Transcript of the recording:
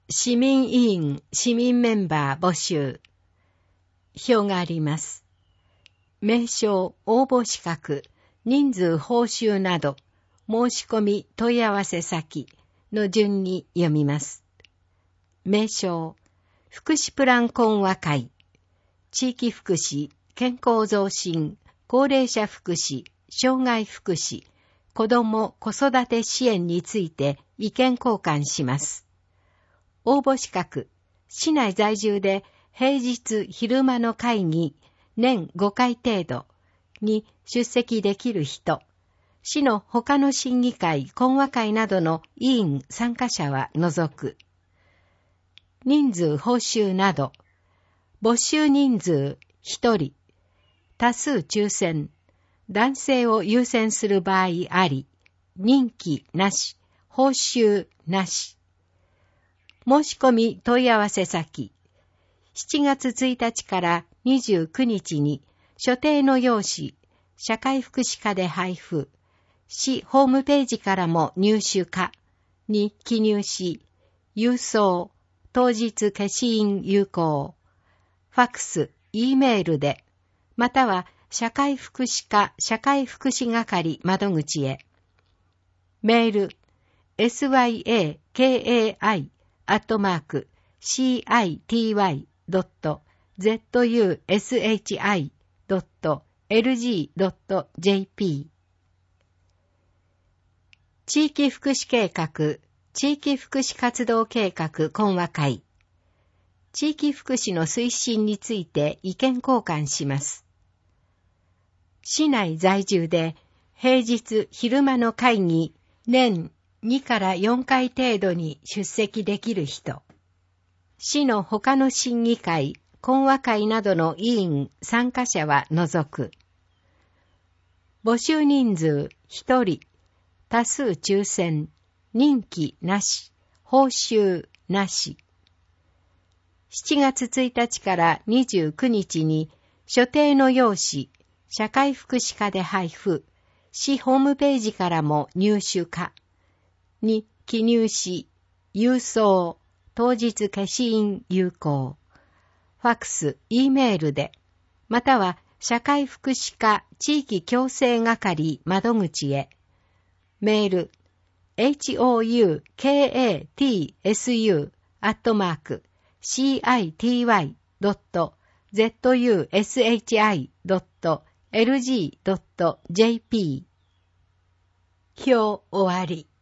市民委員、市民メンバー募集。表があります。名称、応募資格、人数報酬など、申し込み問い合わせ先の順に読みます。名称、福祉プラン懇話会、地域福祉、健康増進、高齢者福祉、障害福祉、子ども・子育て支援について意見交換します。応募資格、市内在住で平日昼間の会議年5回程度に出席できる人、市の他の審議会、懇話会などの委員参加者は除く。人数報酬など、募集人数1人、多数抽選、男性を優先する場合あり、任期なし、報酬なし。申し込み問い合わせ先、7月1日から29日に所定の用紙、社会福祉課で配布、市ホームページからも入手可に記入し、郵送、当日消印有効、ファックス、Eメールで、または社会福祉課社会福祉係窓口へ。メール、sywakai@citi.zushi.lg.jp 地域福祉計画、地域福祉活動計画懇話会。地域福祉の推進について意見交換します。市内在住で平日昼間の会議年2から4回程度に出席できる人、市の他の審議会、懇話会などの委員参加者は除く。募集人数1人、多数抽選、任期なし、報酬なし。7月1日から29日に所定の用紙、社会福祉課で配布、市ホームページからも入手可に記入し、郵送、当日消印有効、ファックス、Eメールで、または社会福祉課地域共生係窓口へ。メール、houkatsu@city.zushi.lg.jp 表終わり。